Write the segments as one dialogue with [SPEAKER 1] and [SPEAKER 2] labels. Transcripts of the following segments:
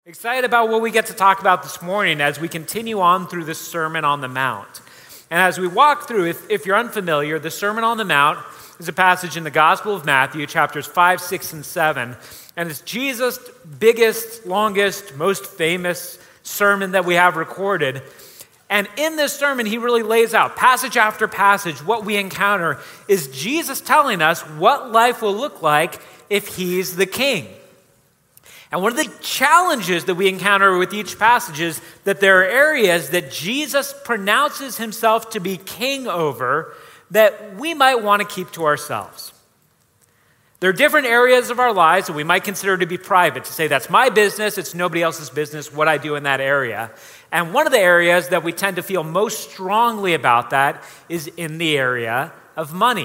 [SPEAKER 1] Excited about what we get to talk about this morning as we continue on through the Sermon on the Mount. And as we walk through, if you're unfamiliar, the Sermon on the Mount is a passage in the Gospel of Matthew, chapters 5, 6, and 7. And it's Jesus' biggest, longest, most famous sermon that we have recorded. And in this sermon, he really lays out, passage after passage, what we encounter is Jesus telling us what life will look like if he's the king. And one of the challenges that we encounter with each passage is that there are areas that Jesus pronounces himself to be king over that we might want to keep to ourselves. There are different areas of our lives that we might consider to be private, to say that's my business, it's nobody else's business, what I do in that area. And one of the areas that we tend to feel most strongly about that is in the area of money.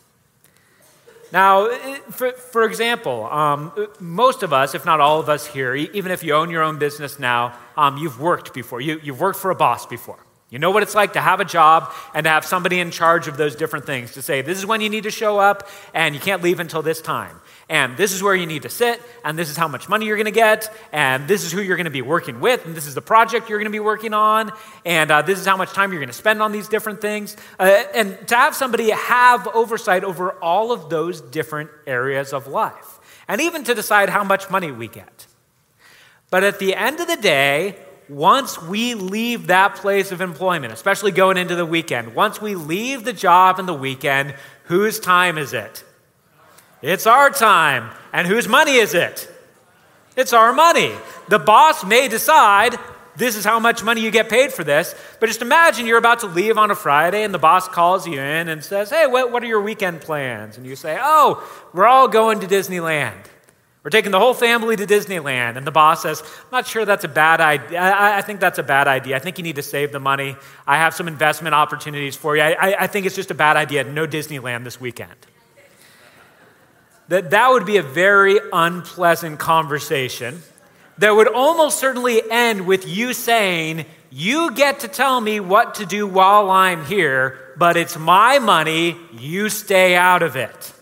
[SPEAKER 1] Now, for example, most of us, if not all of us here, even if you own your own business now, you've worked before. You've worked for a boss before. You know what it's like to have a job and to have somebody in charge of those different things, to say, this is when you need to show up, and you can't leave until this time. And this is where you need to sit, and this is how much money you're going to get, and this is who you're going to be working with, and this is the project you're going to be working on, and this is how much time you're going to spend on these different things. And to have somebody have oversight over all of those different areas of life, and even to decide how much money we get. But at the end of the day, once we leave that place of employment, especially going into the weekend, once we leave the job in the weekend, whose time is it? It's our time. And whose money is it? It's our money. The boss may decide this is how much money you get paid for this, but just imagine you're about to leave on a Friday and the boss calls you in and says, hey, what are your weekend plans? And you say, oh, we're all going to Disneyland. We're taking the whole family to Disneyland. And the boss says, I'm not sure that's a bad idea. I think that's a bad idea. I think you need to save the money. I have some investment opportunities for you. I think it's just a bad idea. No Disneyland this weekend. That would be a very unpleasant conversation that would almost certainly end with you saying, you get to tell me what to do while I'm here, but it's my money. You stay out of it.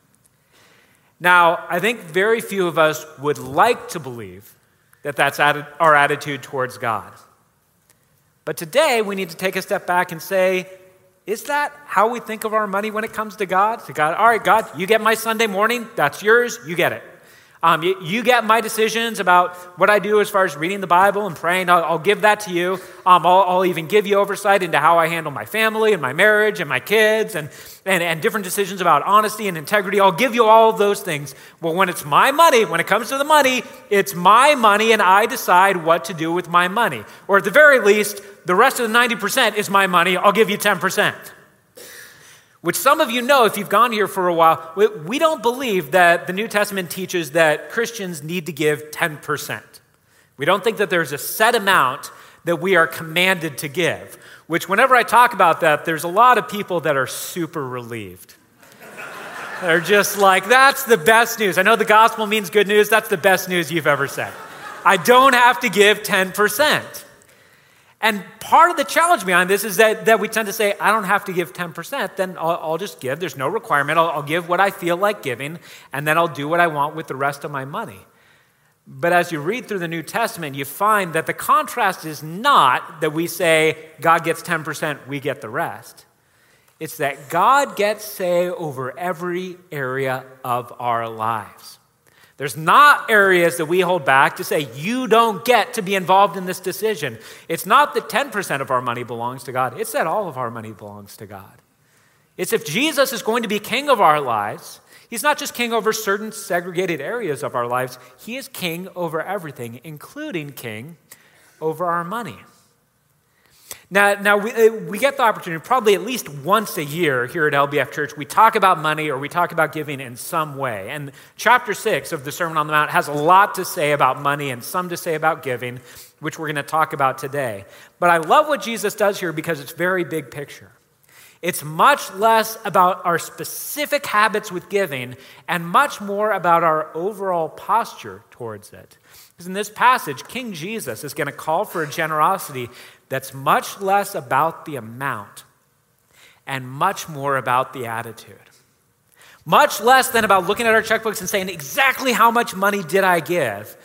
[SPEAKER 1] Now, I think very few of us would like to believe that that's our attitude towards God. But today, we need to take a step back and say, is that how we think of our money when it comes to God? To God, all right, God, you get my Sunday morning, that's yours, you get it. You get my decisions about what I do as far as reading the Bible and praying. I'll give that to you. I'll even give you oversight into how I handle my family and my marriage and my kids and different decisions about honesty and integrity. I'll give you all of those things. Well, when it's my money, when it comes to the money, it's my money and I decide what to do with my money. Or at the very least, the rest of the 90% is my money. I'll give you 10%. Which some of you know, if you've gone here for a while, we don't believe that the New Testament teaches that Christians need to give 10%. We don't think that there's a set amount that we are commanded to give, which whenever I talk about that, there's a lot of people that are super relieved. They're just like, that's the best news. I know the gospel means good news. That's the best news you've ever said. I don't have to give 10%. And part of the challenge behind this is that we tend to say, I don't have to give 10%, then I'll just give. There's no requirement. I'll give what I feel like giving, and then I'll do what I want with the rest of my money. But as you read through the New Testament, you find that the contrast is not that we say, God gets 10%, we get the rest. It's that God gets say over every area of our lives. There's not areas that we hold back to say, you don't get to be involved in this decision. It's not that 10% of our money belongs to God. It's that all of our money belongs to God. It's if Jesus is going to be king of our lives, he's not just king over certain segregated areas of our lives. He is king over everything, including king over our money. Now we get the opportunity, probably at least once a year here at LBF Church, we talk about money or we talk about giving in some way. And chapter 6 of the Sermon on the Mount has a lot to say about money and some to say about giving, which we're going to talk about today. But I love what Jesus does here because it's very big picture. It's much less about our specific habits with giving and much more about our overall posture towards it. Because in this passage, King Jesus is going to call for a generosity that's much less about the amount and much more about the attitude. Much less than about looking at our checkbooks and saying, exactly how much money did I give?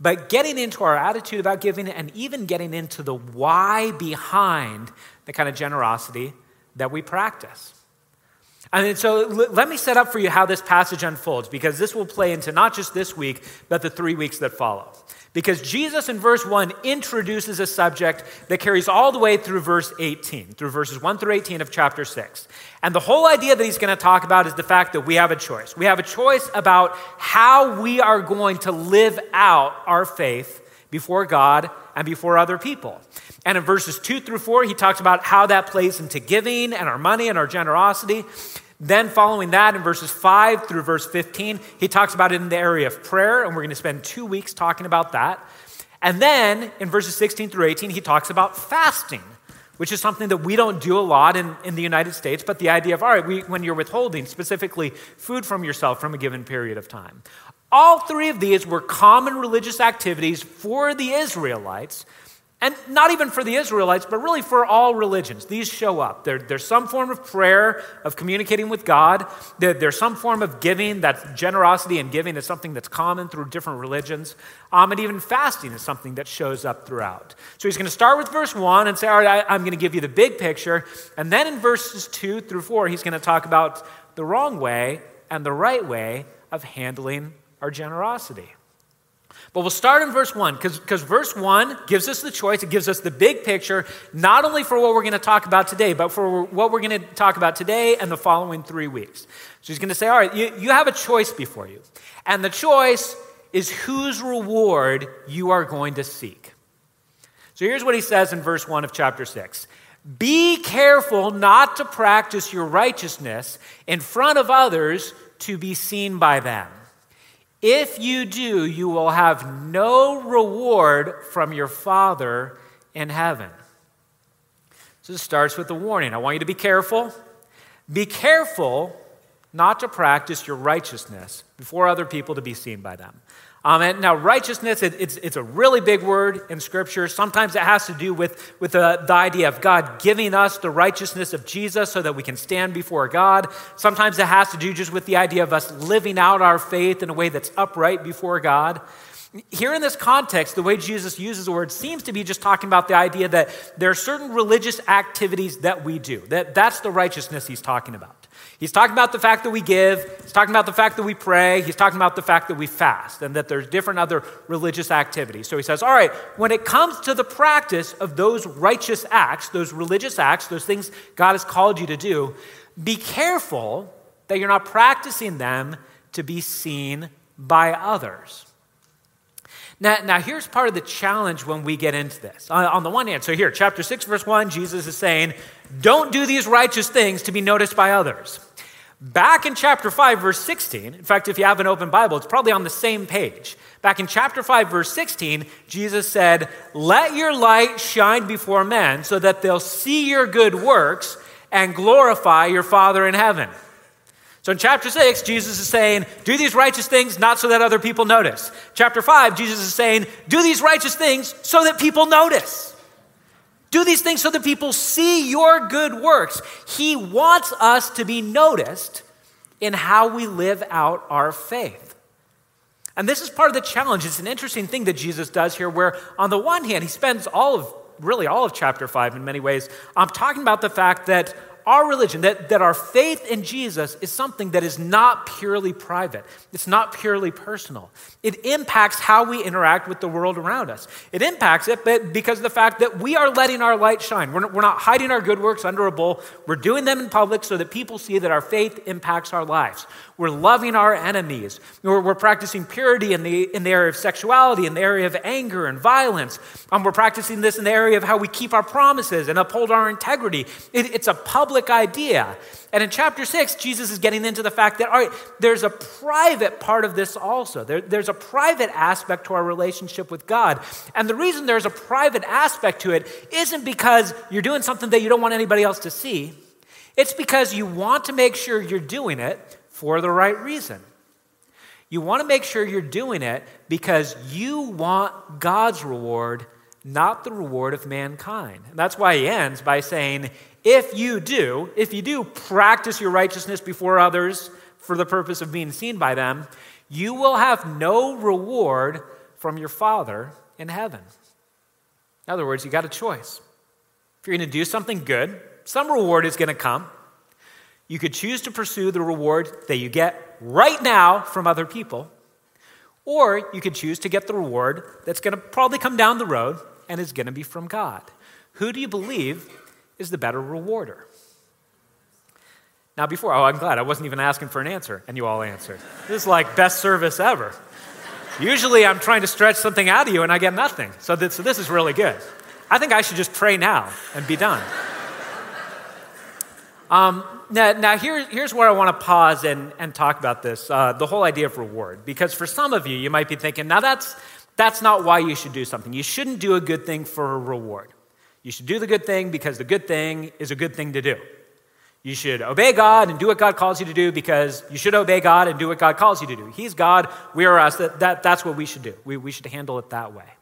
[SPEAKER 1] but getting into our attitude about giving and even getting into the why behind the kind of generosity that we practice. And so let me set up for you how this passage unfolds, because this will play into not just this week, but the 3 weeks that follow. Because Jesus in verse 1 introduces a subject that carries all the way through verse 18, through verses 1 through 18 of chapter 6. And the whole idea that he's going to talk about is the fact that we have a choice. We have a choice about how we are going to live out our faith before God and before other people. And in verses 2 through 4, he talks about how that plays into giving and our money and our generosity. Then following that, in verses 5 through verse 15, he talks about it in the area of prayer, and we're going to spend 2 weeks talking about that. And then in verses 16 through 18, he talks about fasting, which is something that we don't do a lot in the United States, but the idea of, all right, when you're withholding specifically food from yourself from a given period of time. All three of these were common religious activities for the Israelites, and not even for the Israelites, but really for all religions. These show up. There's some form of prayer, of communicating with God. There's some form of giving. That generosity and giving is something that's common through different religions. And even fasting is something that shows up throughout. So he's going to start with verse 1 and say, all right, I'm going to give you the big picture. And then in verses 2 through 4, he's going to talk about the wrong way and the right way of handling our generosity. But we'll start in verse 1, because verse 1 gives us the choice. It gives us the big picture, not only for what we're going to talk about today, but for what we're going to talk about today and the following 3 weeks. So he's going to say, all right, you have a choice before you. And the choice is whose reward you are going to seek. So here's what he says in verse 1 of chapter 6. Be careful not to practice your righteousness in front of others to be seen by them. If you do, you will have no reward from your Father in heaven. So this starts with a warning. I want you to be careful. Be careful not to practice your righteousness before other people to be seen by them. And now righteousness, it's a really big word in Scripture. Sometimes it has to do with the idea of God giving us the righteousness of Jesus so that we can stand before God. Sometimes it has to do just with the idea of us living out our faith in a way that's upright before God. Here in this context, the way Jesus uses the word seems to be just talking about the idea that there are certain religious activities that we do. That's the righteousness he's talking about. He's talking about the fact that we give. He's talking about the fact that we pray. He's talking about the fact that we fast and that there's different other religious activities. So he says, all right, when it comes to the practice of those righteous acts, those religious acts, those things God has called you to do, be careful that you're not practicing them to be seen by others. Now, here's part of the challenge when we get into this. On the one hand, so here, chapter 6, verse 1, Jesus is saying, don't do these righteous things to be noticed by others. Back in chapter 5, verse 16, in fact, if you have an open Bible, it's probably on the same page. Back in chapter 5, verse 16, Jesus said, let your light shine before men so that they'll see your good works and glorify your Father in heaven. So in chapter 6, Jesus is saying, do these righteous things not so that other people notice. Chapter 5, Jesus is saying, do these righteous things so that people notice. Do these things so that people see your good works. He wants us to be noticed in how we live out our faith. And this is part of the challenge. It's an interesting thing that Jesus does here where on the one hand, he spends all of chapter 5 in many ways talking about the fact that our religion, that our faith in Jesus is something that is not purely private. It's not purely personal. It impacts how we interact with the world around us. It impacts it because of the fact that we are letting our light shine. We're not hiding our good works under a bowl. We're doing them in public so that people see that our faith impacts our lives. We're loving our enemies. We're practicing purity in the area of sexuality, in the area of anger and violence. We're practicing this in the area of how we keep our promises and uphold our integrity. It's a public idea. And in chapter 6, Jesus is getting into the fact that, all right, there's a private part of this also. There's a private aspect to our relationship with God. And the reason there's a private aspect to it isn't because you're doing something that you don't want anybody else to see. It's because you want to make sure you're doing it for the right reason. You want to make sure you're doing it because you want God's reward, not the reward of mankind. And that's why he ends by saying, if you do practice your righteousness before others for the purpose of being seen by them, you will have no reward from your Father in heaven. In other words, you got a choice. If you're going to do something good, some reward is going to come. You could choose to pursue the reward that you get right now from other people, or you could choose to get the reward that's going to probably come down the road and is going to be from God. Who do you believe is the better rewarder? Now I'm glad I wasn't even asking for an answer, and you all answered. This is like best service ever. Usually I'm trying to stretch something out of you, and I get nothing. So this is really good. I think I should just pray now and be done. Now here's where I want to pause and talk about this, the whole idea of reward. Because for some of you, you might be thinking, now that's not why you should do something. You shouldn't do a good thing for a reward. You should do the good thing because the good thing is a good thing to do. You should obey God and do what God calls you to do because you should obey God and do what God calls you to do. He's God, we are us. That's what we should do. We should handle it that way.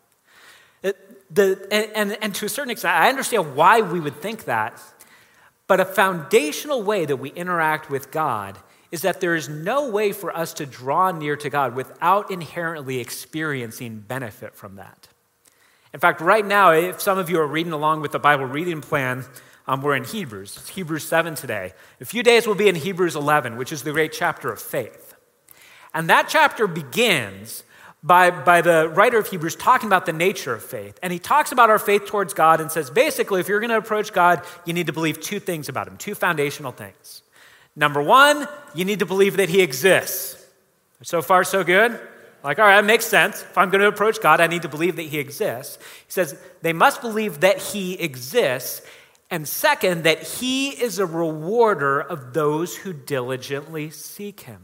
[SPEAKER 1] And to a certain extent, I understand why we would think that, but a foundational way that we interact with God is that there is no way for us to draw near to God without inherently experiencing benefit from that. In fact, right now, if some of you are reading along with the Bible reading plan, we're in Hebrews. It's Hebrews 7 today. In a few days, we'll be in Hebrews 11, which is the great chapter of faith. And that chapter begins by the writer of Hebrews talking about the nature of faith. And he talks about our faith towards God and says, basically, if you're going to approach God, you need to believe two things about him, two foundational things. Number one, you need to believe that he exists. So far, so good? Like, all right, that makes sense. If I'm going to approach God, I need to believe that he exists. He says they must believe that he exists. And second, that he is a rewarder of those who diligently seek him.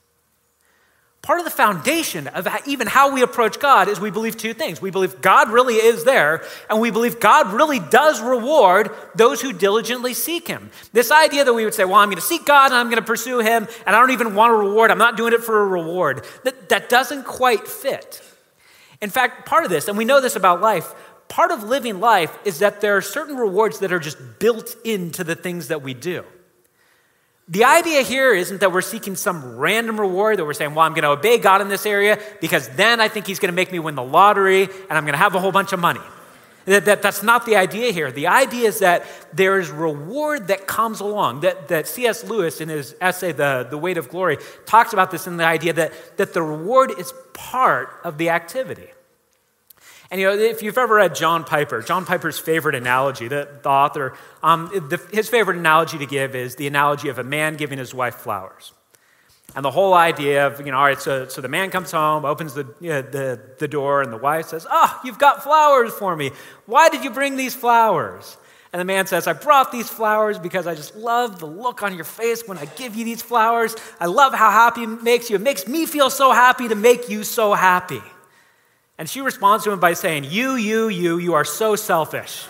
[SPEAKER 1] Part of the foundation of even how we approach God is we believe two things. We believe God really is there, and we believe God really does reward those who diligently seek him. This idea that we would say, well, I'm going to seek God and I'm going to pursue him, and I don't even want a reward. I'm not doing it for a reward. That doesn't quite fit. In fact, part of this, and we know this about life, part of living life is that there are certain rewards that are just built into the things that we do. The idea here isn't that we're seeking some random reward, that we're saying, well, I'm going to obey God in this area because then I think he's going to make me win the lottery and I'm going to have a whole bunch of money. That's not the idea here. The idea is that there is reward that comes along. That C.S. Lewis, in his essay, The Weight of Glory, talks about this in the idea that the reward is part of the activity. And if you've ever read John Piper's favorite analogy, the author, his favorite analogy to give is the analogy of a man giving his wife flowers. And the whole idea of, all right, so the man comes home, opens the door, and the wife says, oh, you've got flowers for me. Why did you bring these flowers? And the man says, I brought these flowers because I just love the look on your face when I give you these flowers. I love how happy it makes you. It makes me feel so happy to make you so happy. And she responds to him by saying, you are so selfish.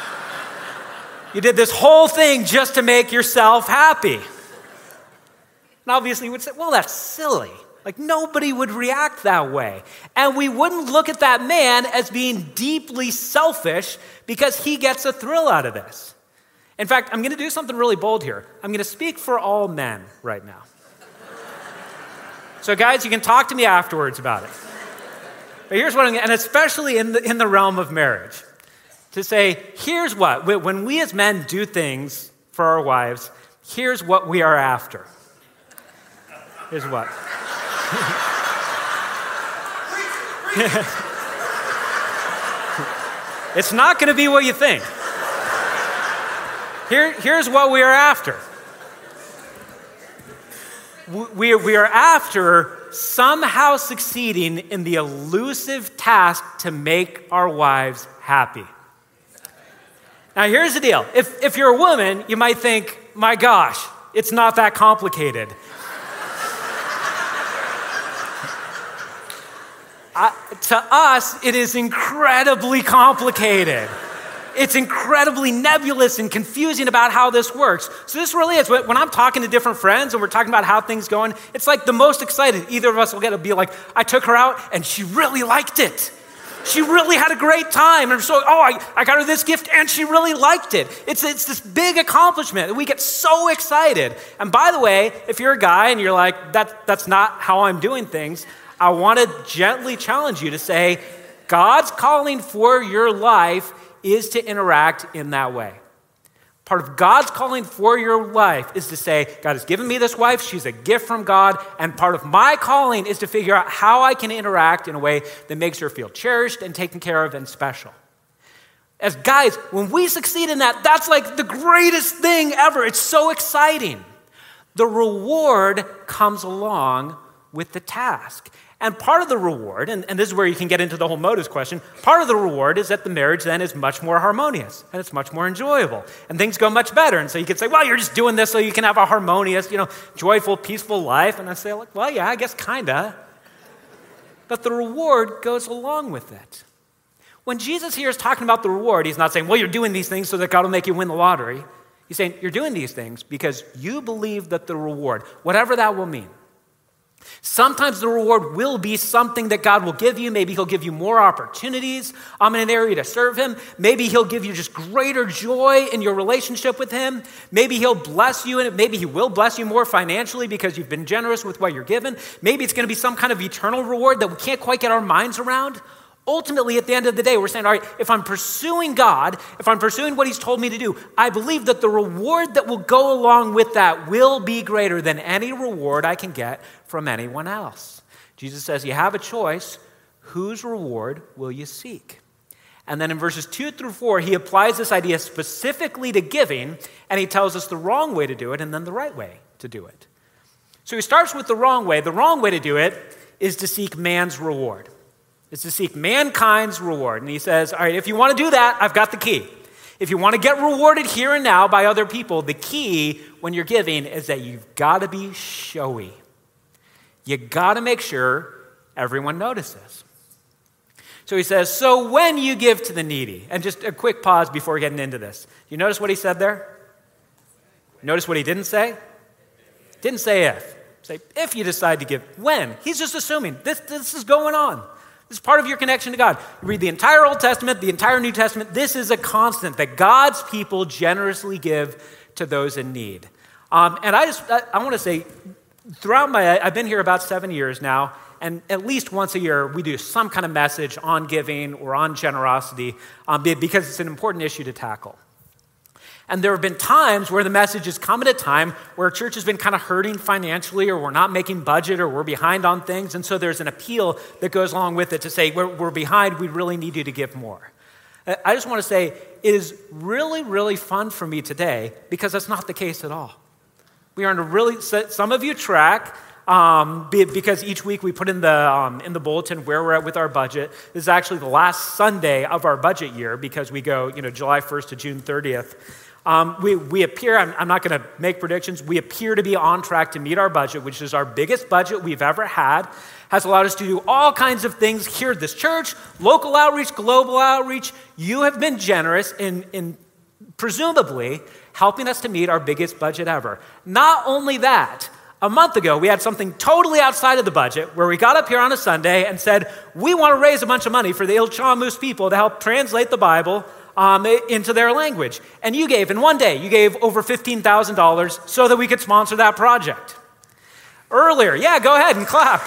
[SPEAKER 1] You did this whole thing just to make yourself happy. And obviously you would say, well, that's silly. Like nobody would react that way. And we wouldn't look at that man as being deeply selfish because he gets a thrill out of this. In fact, I'm going to do something really bold here. I'm going to speak for all men right now. So guys, you can talk to me afterwards about it. But here's what and especially in the realm of marriage, to say, here's what, when we as men do things for our wives, here's what we are after. Here's what. It's not going to be what you think. Here's what we are after. We are after somehow succeeding in the elusive task to make our wives happy. Now, here's the deal. If you're a woman, you might think, my gosh, it's not that complicated. To us, it is incredibly complicated. It's incredibly nebulous and confusing about how this works. So this really is, when I'm talking to different friends and we're talking about how things going, it's like the most excited either of us will get to be like, I took her out and she really liked it. She really had a great time. And so, I got her this gift and she really liked it. It's this big accomplishment and we get so excited. And by the way, if you're a guy and you're like, that's not how I'm doing things, I want to gently challenge you to say, God's calling for your life is to interact in that way. Part of God's calling for your life is to say, God has given me this wife, she's a gift from God, and part of my calling is to figure out how I can interact in a way that makes her feel cherished and taken care of and special. As guys, when we succeed in that, that's like the greatest thing ever. It's so exciting. The reward comes along with the task. And part of the reward, and this is where you can get into the whole motives question, part of the reward is that the marriage then is much more harmonious and it's much more enjoyable and things go much better. And so you could say, well, you're just doing this so you can have a harmonious, joyful, peaceful life. And I say, well, yeah, I guess kinda. But the reward goes along with it. When Jesus here is talking about the reward, he's not saying, well, you're doing these things so that God will make you win the lottery. He's saying, you're doing these things because you believe that the reward, whatever that will mean, sometimes the reward will be something that God will give you. Maybe he'll give you more opportunities in an area to serve him. Maybe he'll give you just greater joy in your relationship with him. Maybe he'll bless you in it. Maybe he will bless you more financially because you've been generous with what you're given. Maybe it's going to be some kind of eternal reward that we can't quite get our minds around. Ultimately, at the end of the day, we're saying, all right, if I'm pursuing God, if I'm pursuing what he's told me to do, I believe that the reward that will go along with that will be greater than any reward I can get from anyone else. Jesus says, you have a choice. Whose reward will you seek? And then in verses 2 through 4, he applies this idea specifically to giving, and he tells us the wrong way to do it and then the right way to do it. So he starts with the wrong way. The wrong way to do it is to seek man's reward. It's to seek mankind's reward. And he says, all right, if you want to do that, I've got the key. If you want to get rewarded here and now by other people, the key when you're giving is that you've got to be showy. You got to make sure everyone notices. So he says, so when you give to the needy, and just a quick pause before getting into this. You notice what he said there? Notice what he didn't say? Didn't say if. Say, if you decide to give. When? He's just assuming this is going on. This is part of your connection to God. You read the entire Old Testament, the entire New Testament. This is a constant that God's people generously give to those in need. And I want to say, I've been here about 7 years now, and at least once a year we do some kind of message on giving or on generosity because it's an important issue to tackle. And there have been times where the message has come at a time where a church has been kind of hurting financially, or we're not making budget, or we're behind on things. And so there's an appeal that goes along with it to say, we're behind, we really need you to give more. I just want to say, it is really, really fun for me today because that's not the case at all. We are in a really, some of you track, because each week we put in the bulletin where we're at with our budget. This is actually the last Sunday of our budget year because we go, July 1st to June 30th. We appear, I'm not going to make predictions, we appear to be on track to meet our budget, which is our biggest budget we've ever had, has allowed us to do all kinds of things here at this church, local outreach, global outreach. You have been generous in presumably helping us to meet our biggest budget ever. Not only that, a month ago, we had something totally outside of the budget where we got up here on a Sunday and said, we want to raise a bunch of money for the Ilchamus people to help translate the Bible into their language. And you gave, in one day, you gave over $15,000 so that we could sponsor that project. Earlier, yeah, go ahead and clap.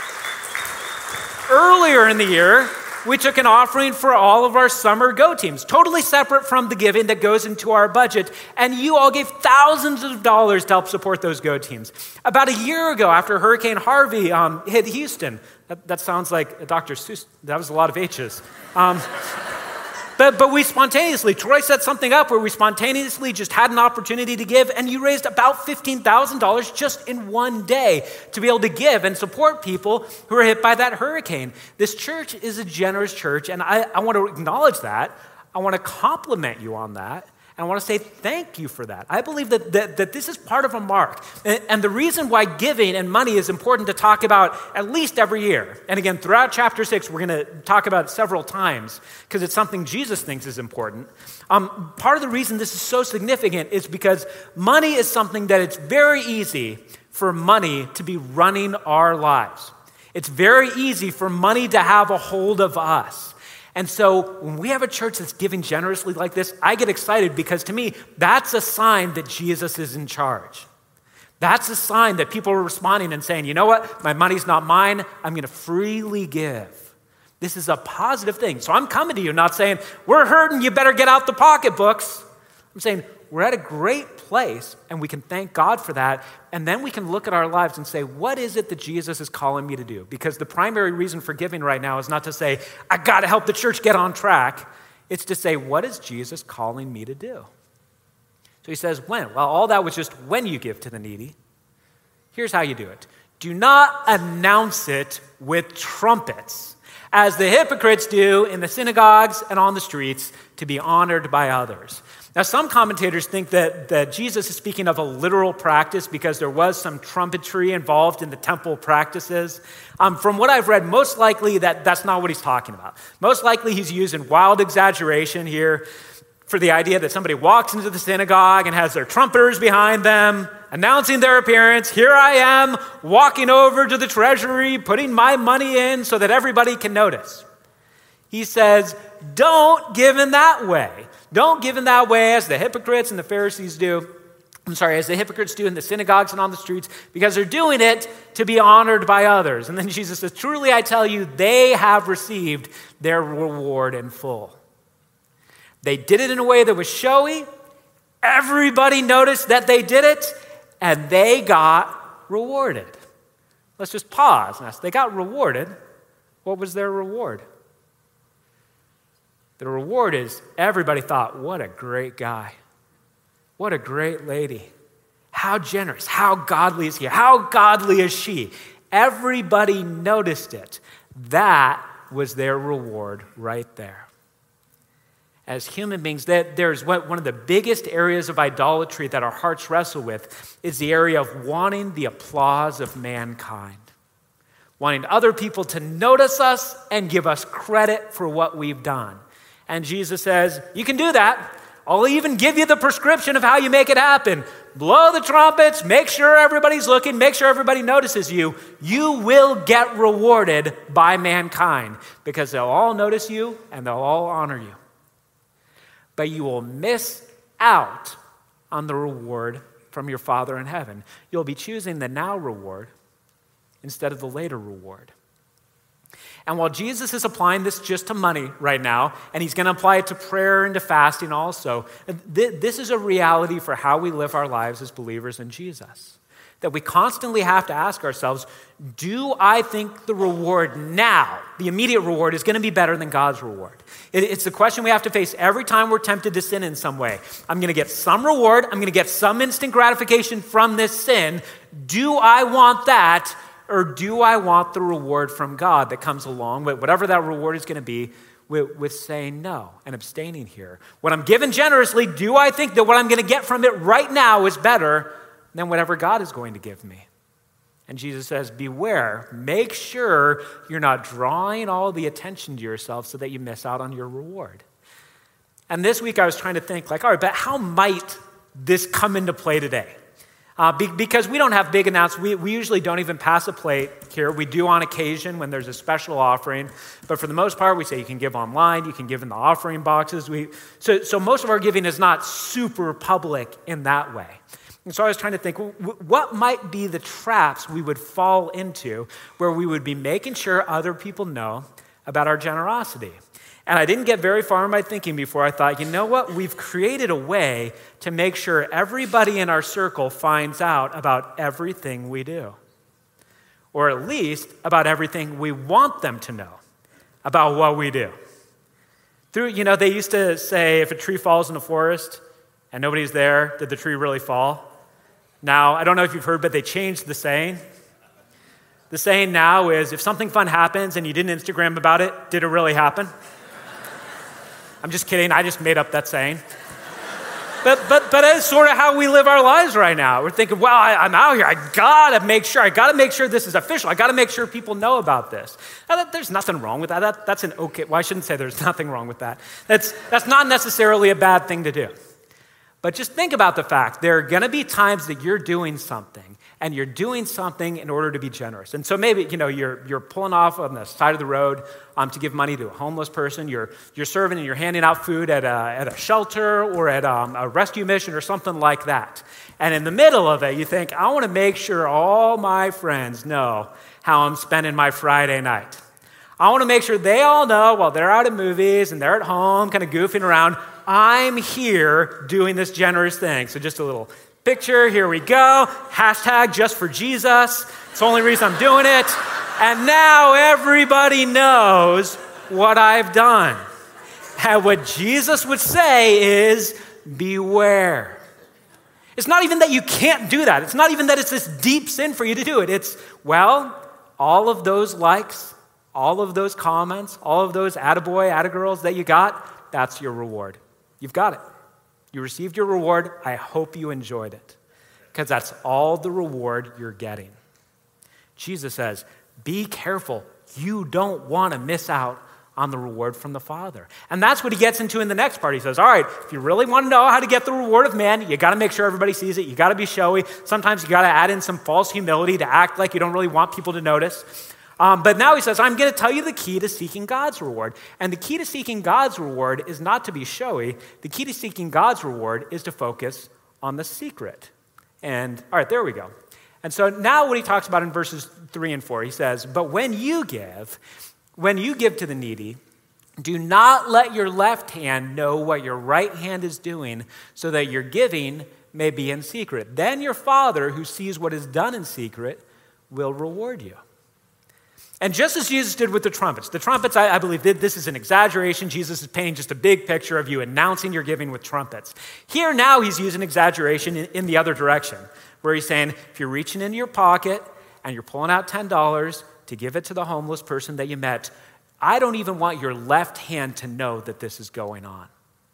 [SPEAKER 1] Earlier in the year, we took an offering for all of our summer Go teams, totally separate from the giving that goes into our budget, and you all gave thousands of dollars to help support those Go teams. About a year ago, after Hurricane Harvey hit Houston, that sounds like Dr. Seuss, that was a lot of H's. But we spontaneously, Troy set something up where we spontaneously just had an opportunity to give, and you raised about $15,000 just in one day to be able to give and support people who were hit by that hurricane. This church is a generous church, and I want to acknowledge that. I want to compliment you on that. And I want to say thank you for that. I believe that this is part of a mark. And the reason why giving and money is important to talk about at least every year, and again, throughout chapter 6, we're going to talk about it several times because it's something Jesus thinks is important. Part of the reason this is so significant is because money is something that it's very easy for money to be running our lives. It's very easy for money to have a hold of us. And so when we have a church that's giving generously like this, I get excited because to me, that's a sign that Jesus is in charge. That's a sign that people are responding and saying, you know what? My money's not mine. I'm going to freely give. This is a positive thing. So I'm coming to you, not saying, we're hurting, you better get out the pocketbooks. I'm saying, we're at a great place, and we can thank God for that. And then we can look at our lives and say, what is it that Jesus is calling me to do? Because the primary reason for giving right now is not to say, I got to help the church get on track. It's to say, what is Jesus calling me to do? So he says, when? Well, all that was just when you give to the needy. Here's how you do it. Do not announce it with trumpets, as the hypocrites do in the synagogues and on the streets, to be honored by others. Now, some commentators think that Jesus is speaking of a literal practice because there was some trumpetry involved in the temple practices. From what I've read, most likely that's not what he's talking about. Most likely he's using wild exaggeration here for the idea that somebody walks into the synagogue and has their trumpeters behind them, announcing their appearance. Here I am, walking over to the treasury, putting my money in so that everybody can notice. He says, don't give in that way. Don't give in that way as the hypocrites and the Pharisees do. As the hypocrites do in the synagogues and on the streets, because they're doing it to be honored by others. And then Jesus says, truly I tell you, they have received their reward in full. They did it in a way that was showy. Everybody noticed that they did it, and they got rewarded. Let's just pause and ask, they got rewarded. What was their reward? The reward is everybody thought, what a great guy. What a great lady. How generous. How godly is he? How godly is she? Everybody noticed it. That was their reward right there. As human beings, there's one of the biggest areas of idolatry that our hearts wrestle with is the area of wanting the applause of mankind. Wanting other people to notice us and give us credit for what we've done. And Jesus says, you can do that. I'll even give you the prescription of how you make it happen. Blow the trumpets, make sure everybody's looking, make sure everybody notices you. You will get rewarded by mankind because they'll all notice you and they'll all honor you. But you will miss out on the reward from your Father in heaven. You'll be choosing the now reward instead of the later reward. And while Jesus is applying this just to money right now, and he's going to apply it to prayer and to fasting also, this is a reality for how we live our lives as believers in Jesus. That we constantly have to ask ourselves, do I think the reward now, the immediate reward, is going to be better than God's reward? It's the question we have to face every time we're tempted to sin in some way. I'm going to get some reward. I'm going to get some instant gratification from this sin. Do I want that? Or do I want the reward from God that comes along with whatever that reward is going to be with saying no and abstaining here? When I'm given generously, do I think that what I'm going to get from it right now is better than whatever God is going to give me? And Jesus says, beware, make sure you're not drawing all the attention to yourself so that you miss out on your reward. And this week I was trying to think all right, but how might this come into play today? Because we don't have big announcements. We usually don't even pass a plate here. We do on occasion when there's a special offering. But for the most part, we say you can give online, you can give in the offering boxes. So most of our giving is not super public in that way. And so I was trying to think, what might be the traps we would fall into where we would be making sure other people know about our generosity? And I didn't get very far in my thinking before I thought, you know what? We've created a way to make sure everybody in our circle finds out about everything we do. Or at least about everything we want them to know about what we do. They used to say if a tree falls in a forest and nobody's there, did the tree really fall? Now, I don't know if you've heard, but they changed the saying. The saying now is if something fun happens and you didn't Instagram about it, did it really happen? I'm just kidding. I just made up that saying. But that's sort of how we live our lives right now. We're thinking, well, I'm out here. I got to make sure this is official. I got to make sure people know about this. Now, there's nothing wrong with that. That's an okay. Well, I shouldn't say there's nothing wrong with that. That's not necessarily a bad thing to do. But just think about the fact there are going to be times that you're doing something and you're doing something in order to be generous. And so maybe, you're pulling off on the side of the road to give money to a homeless person. You're serving and you're handing out food at a shelter or at a rescue mission or something like that. And in the middle of it, you think, I want to make sure all my friends know how I'm spending my Friday night. I want to make sure they all know while they're out at movies and they're at home kind of goofing around, I'm here doing this generous thing. So just a little picture, here we go. Hashtag just for Jesus. It's the only reason I'm doing it. And now everybody knows what I've done. And what Jesus would say is, beware. It's not even that you can't do that. It's not even that it's this deep sin for you to do it. It's, all of those likes, all of those comments, all of those attaboy, attagirls that you got, that's your reward. You've got it. You received your reward. I hope you enjoyed it, because that's all the reward you're getting. Jesus says, be careful. You don't want to miss out on the reward from the Father. And that's what he gets into in the next part. He says, all right, if you really want to know how to get the reward of man, you got to make sure everybody sees it. You got to be showy. Sometimes you got to add in some false humility to act like you don't really want people to notice. But now he says, I'm going to tell you the key to seeking God's reward. And the key to seeking God's reward is not to be showy. The key to seeking God's reward is to focus on the secret. And all right, there we go. And so now what he talks about in verses 3 and 4, he says, but when you give to the needy, do not let your left hand know what your right hand is doing, so that your giving may be in secret. Then your Father, who sees what is done in secret, will reward you. And just as Jesus did with the trumpets, I believe, this is an exaggeration. Jesus is painting just a big picture of you announcing your giving with trumpets. Here now he's using exaggeration in the other direction, where he's saying, if you're reaching into your pocket and you're pulling out $10 to give it to the homeless person that you met, I don't even want your left hand to know that this is going on.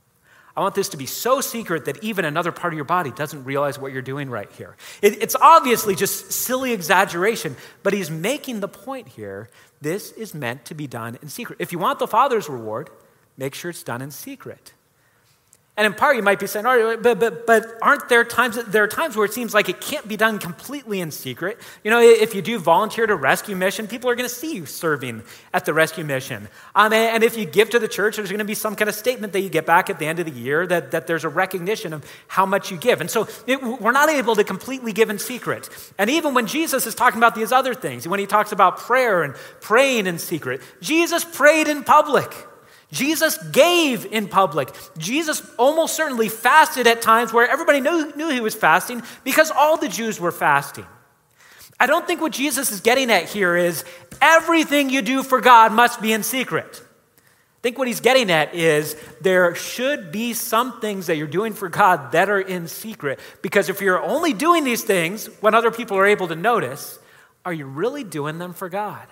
[SPEAKER 1] I want this to be so secret that even another part of your body doesn't realize what you're doing right here. It's obviously just silly exaggeration, but he's making the point here. This is meant to be done in secret. If you want the Father's reward, make sure it's done in secret. And in part, you might be saying, all right, but aren't there times where it seems like it can't be done completely in secret? If you do volunteer at a rescue mission, people are going to see you serving at the rescue mission. And if you give to the church, there's going to be some kind of statement that you get back at the end of the year that there's a recognition of how much you give. And so we're not able to completely give in secret. And even when Jesus is talking about these other things, when he talks about prayer and praying in secret, Jesus prayed in public. Jesus gave in public. Jesus almost certainly fasted at times where everybody knew he was fasting because all the Jews were fasting. I don't think what Jesus is getting at here is everything you do for God must be in secret. I think what he's getting at is there should be some things that you're doing for God that are in secret, because if you're only doing these things when other people are able to notice, are you really doing them for God?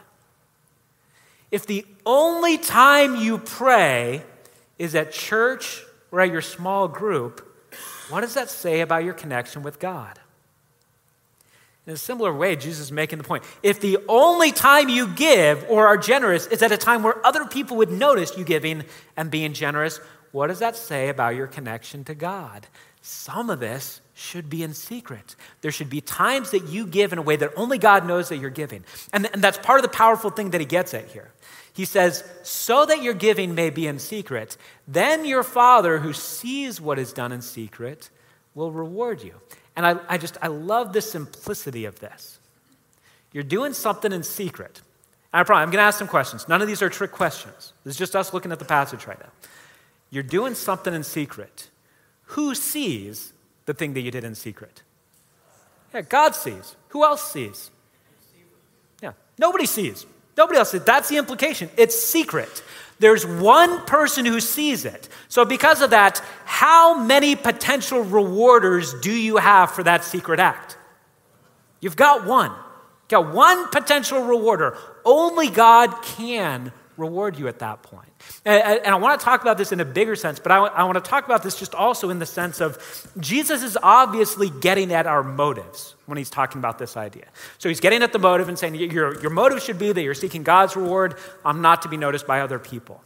[SPEAKER 1] If the only time you pray is at church or at your small group, what does that say about your connection with God? In a similar way, Jesus is making the point. If the only time you give or are generous is at a time where other people would notice you giving and being generous, what does that say about your connection to God? Some of this should be in secret. There should be times that you give in a way that only God knows that you're giving. And that's part of the powerful thing that he gets at here. He says, so that your giving may be in secret, then your Father who sees what is done in secret will reward you. And I love the simplicity of this. You're doing something in secret. And I'm going to ask some questions. None of these are trick questions. This is just us looking at the passage right now. You're doing something in secret. Who sees the thing that you did in secret? Yeah, God sees. Who else sees? Yeah, nobody sees. Nobody else sees. That's the implication. It's secret. There's one person who sees it. So because of that, how many potential rewarders do you have for that secret act? You've got one. You've got one potential rewarder. Only God can reward you at that point. And I want to talk about this in a bigger sense, but I want to talk about this just also in the sense of Jesus is obviously getting at our motives when he's talking about this idea. So he's getting at the motive and saying your motive should be that you're seeking God's reward, not to be noticed by other people.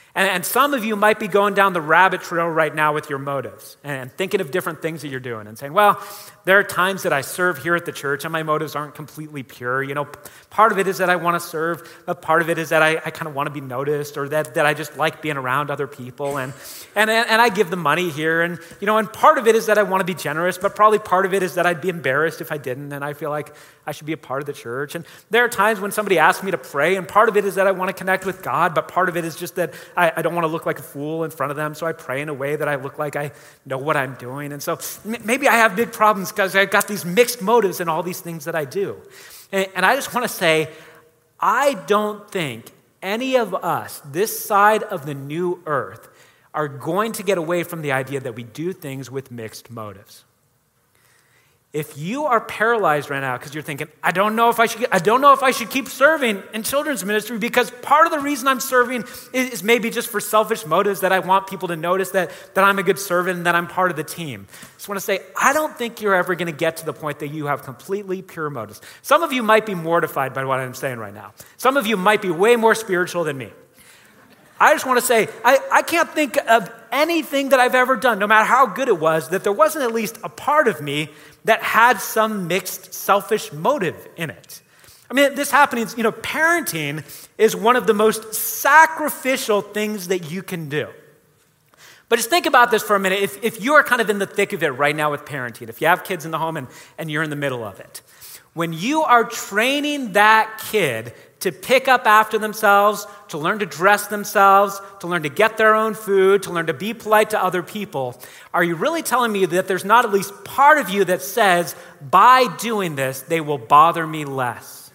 [SPEAKER 1] And some of you might be going down the rabbit trail right now with your motives and thinking of different things that you're doing and saying, well, there are times that I serve here at the church and my motives aren't completely pure. Part of it is that I want to serve, but part of it is that I kind of want to be noticed, or that I just like being around other people. And I give them money here. And part of it is that I want to be generous, but probably part of it is that I'd be embarrassed if I didn't. And I feel like I should be a part of the church. And there are times when somebody asks me to pray, and part of it is that I want to connect with God, but part of it is just that I don't want to look like a fool in front of them, so I pray in a way that I look like I know what I'm doing. And so maybe I have big problems because I've got these mixed motives in all these things that I do. And I just want to say, I don't think any of us this side of the new earth are going to get away from the idea that we do things with mixed motives. If you are paralyzed right now because you're thinking, I don't know if I should keep serving in children's ministry because part of the reason I'm serving is maybe just for selfish motives, that I want people to notice that I'm a good servant and that I'm part of the team. I just want to say, I don't think you're ever going to get to the point that you have completely pure motives. Some of you might be mortified by what I'm saying right now. Some of you might be way more spiritual than me. I just want to say, I can't think of anything that I've ever done, no matter how good it was, that there wasn't at least a part of me that had some mixed selfish motive in it. I mean, this happens, parenting is one of the most sacrificial things that you can do. But just think about this for a minute. If you are kind of in the thick of it right now with parenting, if you have kids in the home and you're in the middle of it, when you are training that kid to pick up after themselves, to learn to dress themselves, to learn to get their own food, to learn to be polite to other people, are you really telling me that there's not at least part of you that says, by doing this, they will bother me less?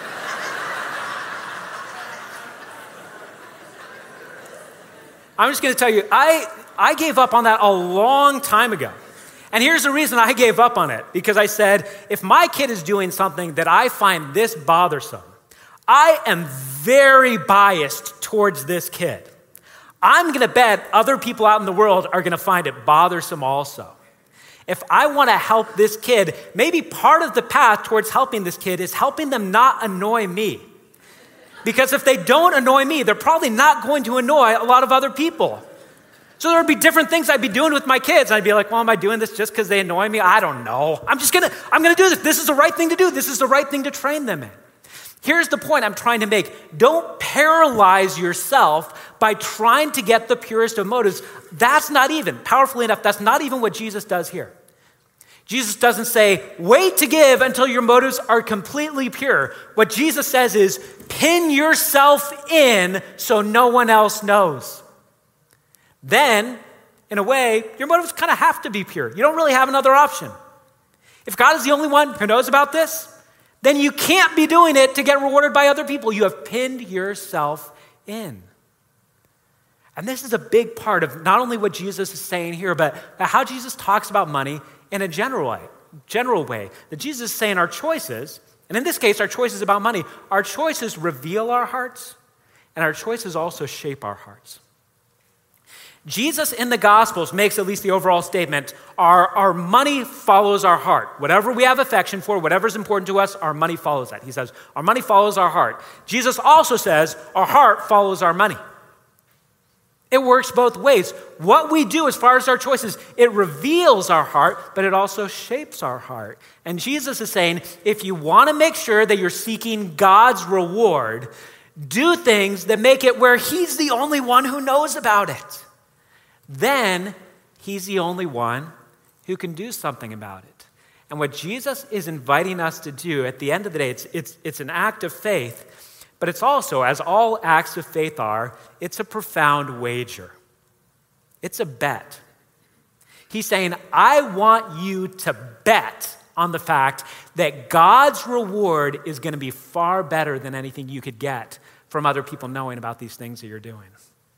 [SPEAKER 1] I'm just going to tell you, I gave up on that a long time ago. And here's the reason I gave up on it. Because I said, if my kid is doing something that I find this bothersome, I am very biased towards this kid. I'm going to bet other people out in the world are going to find it bothersome also. If I want to help this kid, maybe part of the path towards helping this kid is helping them not annoy me. Because if they don't annoy me, they're probably not going to annoy a lot of other people. So there would be different things I'd be doing with my kids. I'd be like, well, am I doing this just because they annoy me? I don't know. I'm going to do this. This is the right thing to do. This is the right thing to train them in. Here's the point I'm trying to make. Don't paralyze yourself by trying to get the purest of motives. Powerfully enough, that's not even what Jesus does here. Jesus doesn't say, wait to give until your motives are completely pure. What Jesus says is, pin yourself in so no one else knows. Then, in a way, your motives kind of have to be pure. You don't really have another option. If God is the only one who knows about this, then you can't be doing it to get rewarded by other people. You have pinned yourself in. And this is a big part of not only what Jesus is saying here, but how Jesus talks about money in a general way. That Jesus is saying our choices, and in this case, our choices about money, our choices reveal our hearts, and our choices also shape our hearts. Jesus in the Gospels makes at least the overall statement, our money follows our heart. Whatever we have affection for, whatever's important to us, our money follows that. He says, our money follows our heart. Jesus also says, our heart follows our money. It works both ways. What we do as far as our choices, it reveals our heart, but it also shapes our heart. And Jesus is saying, if you want to make sure that you're seeking God's reward, do things that make it where He's the only one who knows about it. Then He's the only one who can do something about it. And what Jesus is inviting us to do at the end of the day, it's an act of faith, but it's also, as all acts of faith are, it's a profound wager. It's a bet. He's saying, I want you to bet on the fact that God's reward is going to be far better than anything you could get from other people knowing about these things that you're doing.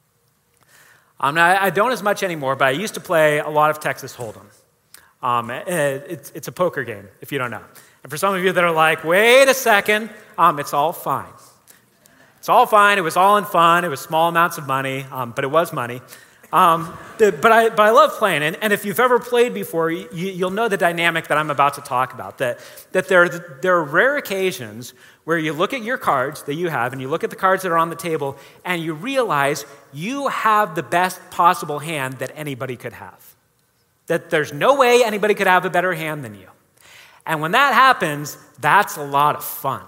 [SPEAKER 1] I don't as much anymore, but I used to play a lot of Texas Hold'em. It's a poker game, if you don't know. And for some of you that are like, wait a second, it's all fine. It's all fine. It was all in fun. It was small amounts of money, but it was money. But I love playing. And if you've ever played before, you'll know the dynamic that I'm about to talk about, that there are rare occasions where you look at your cards that you have and you look at the cards that are on the table and you realize you have the best possible hand that anybody could have. That there's no way anybody could have a better hand than you. And when that happens, that's a lot of fun.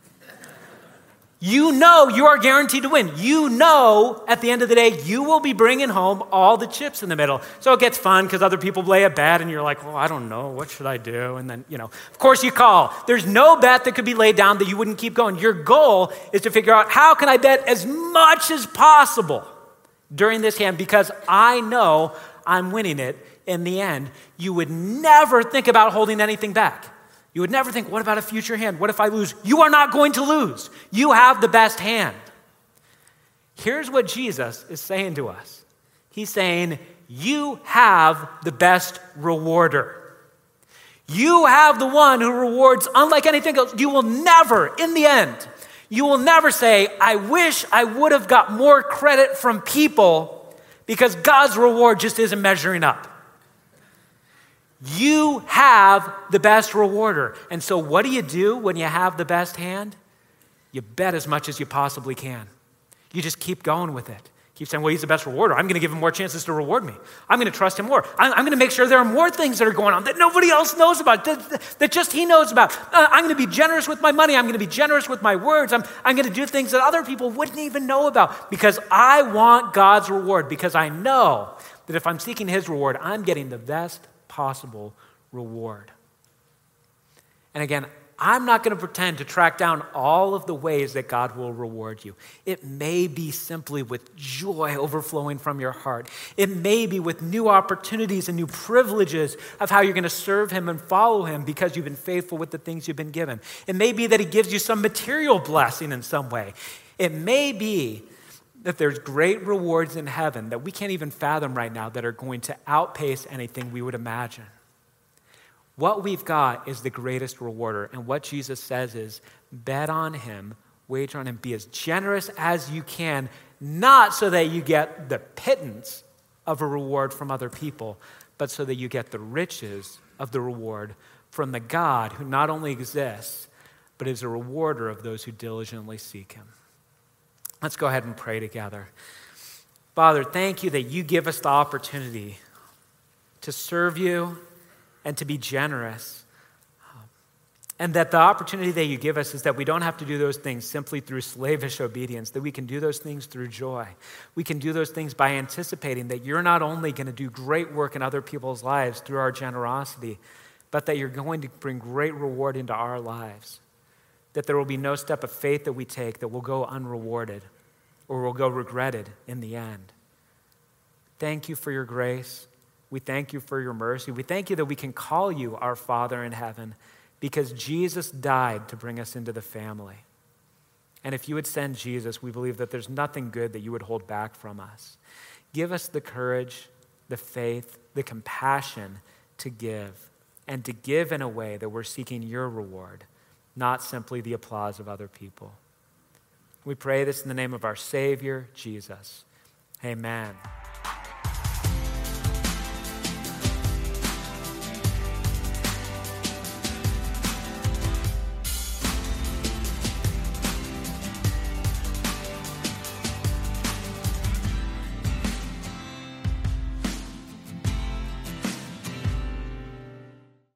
[SPEAKER 1] You know you are guaranteed to win. You know at the end of the day, you will be bringing home all the chips in the middle. So it gets fun because other people lay a bet and you're like, well, I don't know. What should I do? And then, of course you call. There's no bet that could be laid down that you wouldn't keep going. Your goal is to figure out how can I bet as much as possible during this hand because I know I'm winning it in the end. You would never think about holding anything back. You would never think, what about a future hand? What if I lose? You are not going to lose. You have the best hand. Here's what Jesus is saying to us. He's saying, you have the best rewarder. You have the one who rewards unlike anything else. You will never, in the end, you will never say, I wish I would have got more credit from people because God's reward just isn't measuring up. You have the best rewarder. And so what do you do when you have the best hand? You bet as much as you possibly can. You just keep going with it. Keep saying, well, he's the best rewarder. I'm going to give him more chances to reward me. I'm going to trust him more. I'm going to make sure there are more things that are going on that nobody else knows about, that just he knows about. I'm going to be generous with my money. I'm going to be generous with my words. I'm going to do things that other people wouldn't even know about because I want God's reward, because I know that if I'm seeking his reward, I'm getting the best possible reward. And again, I'm not going to pretend to track down all of the ways that God will reward you. It may be simply with joy overflowing from your heart. It may be with new opportunities and new privileges of how you're going to serve him and follow him because you've been faithful with the things you've been given. It may be that he gives you some material blessing in some way. It may be that there's great rewards in heaven that we can't even fathom right now that are going to outpace anything we would imagine. What we've got is the greatest rewarder. And what Jesus says is, bet on him, wager on him, be as generous as you can, not so that you get the pittance of a reward from other people, but so that you get the riches of the reward from the God who not only exists, but is a rewarder of those who diligently seek him. Let's go ahead and pray together. Father, thank you that you give us the opportunity to serve you and to be generous. And that the opportunity that you give us is that we don't have to do those things simply through slavish obedience, that we can do those things through joy. We can do those things by anticipating that you're not only going to do great work in other people's lives through our generosity, but that you're going to bring great reward into our lives. That there will be no step of faith that we take that will go unrewarded or will go regretted in the end. Thank you for your grace. We thank you for your mercy. We thank you that we can call you our Father in heaven because Jesus died to bring us into the family. And if you would send Jesus, we believe that there's nothing good that you would hold back from us. Give us the courage, the faith, the compassion to give, and to give in a way that we're seeking your reward, not simply the applause of other people. We pray this in the name of our Savior, Jesus. Amen.